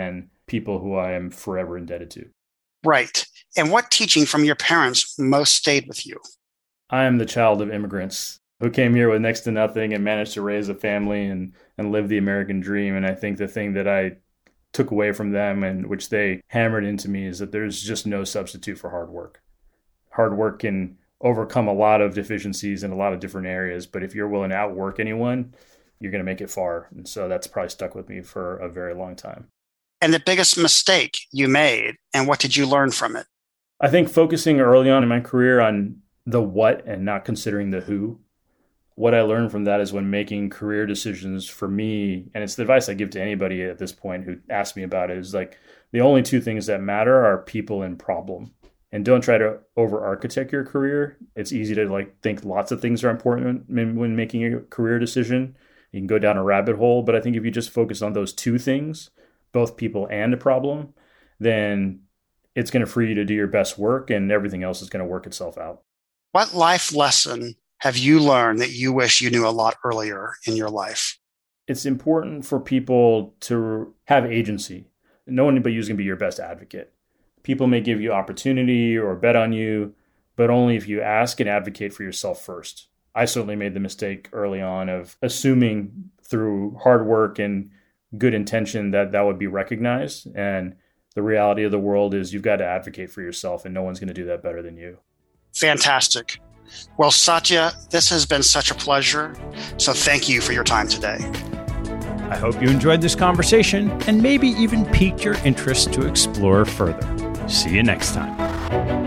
people who I am forever indebted to. Right. And what teaching from your parents most stayed with you? I am the child of immigrants who came here with next to nothing and managed to raise a family and, and live the American dream. And I think the thing that I took away from them and which they hammered into me is that there's just no substitute for hard work. Hard work can overcome a lot of deficiencies in a lot of different areas, but if you're willing to outwork anyone, you're going to make it far. And so that's probably stuck with me for a very long time. And the biggest mistake you made, and what did you learn from it? I think focusing early on in my career on the what and not considering the who. What I learned from that is when making career decisions for me, and it's the advice I give to anybody at this point who asks me about it, is like the only two things that matter are people and problem. And don't try to over-architect your career. It's easy to like think lots of things are important when making a career decision. You can go down a rabbit hole, but I think if you just focus on those two things, both people and a problem, then it's going to free you to do your best work and everything else is going to work itself out. What life lesson have you learned that you wish you knew a lot earlier in your life? It's important for people to have agency. No one but you is going to be your best advocate. People may give you opportunity or bet on you, but only if you ask and advocate for yourself first. I certainly made the mistake early on of assuming through hard work and good intention that that would be recognized. And the reality of the world is you've got to advocate for yourself and no one's going to do that better than you. Fantastic. Well, Satya, this has been such a pleasure. So thank you for your time today. I hope you enjoyed this conversation and maybe even piqued your interest to explore further. See you next time.